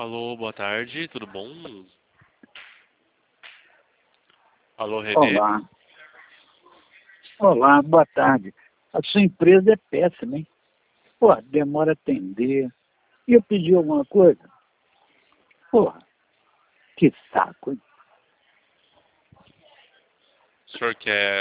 Alô, boa tarde, tudo bom? Alô, Renê? Olá. Olá, boa tarde. A sua empresa é péssima, hein? Pô, demora a atender. E eu pedi alguma coisa? Porra, que saco, hein? O senhor quer